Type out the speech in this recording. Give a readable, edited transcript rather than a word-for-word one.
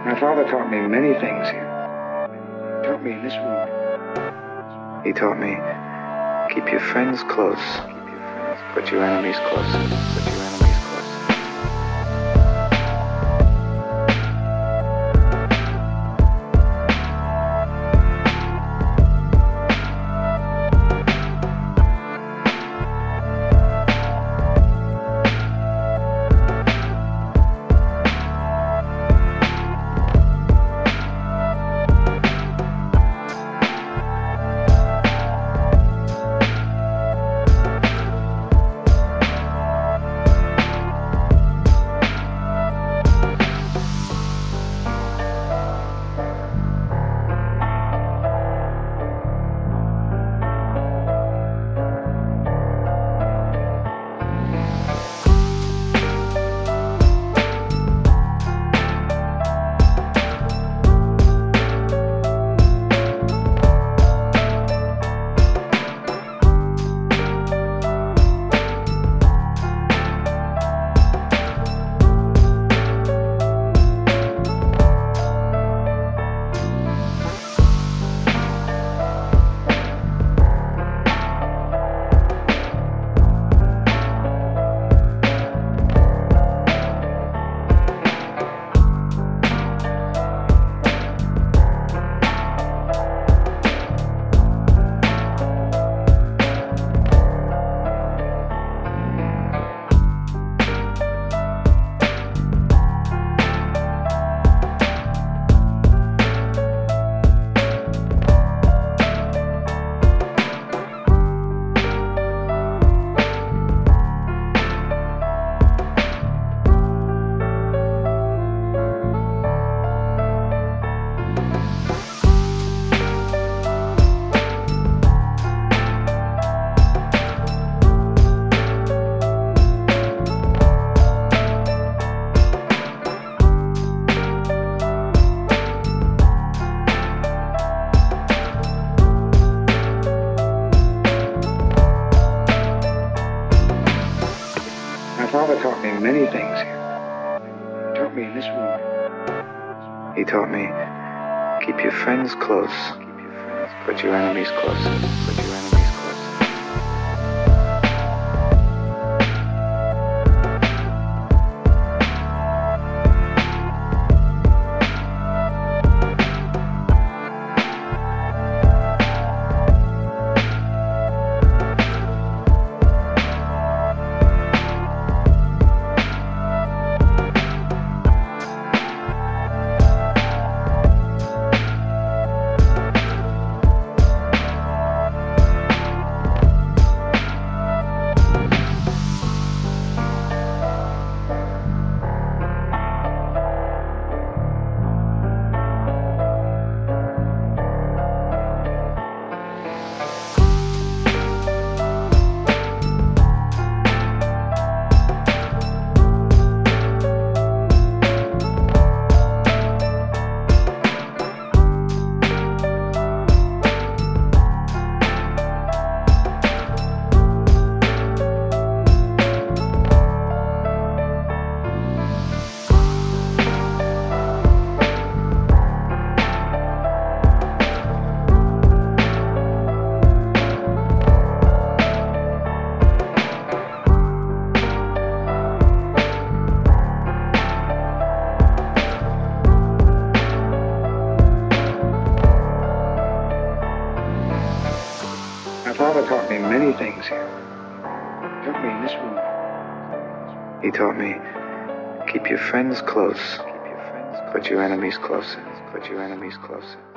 My father taught me many things here. He taught me in this room. He taught me, keep your friends close, but your enemies closer. My father taught me many things here. He taught me in this room. He taught me, keep your friends close, but your enemies closer. My father taught me many things here. He taught me in this room. He taught me, keep your friends close, but your enemies closer.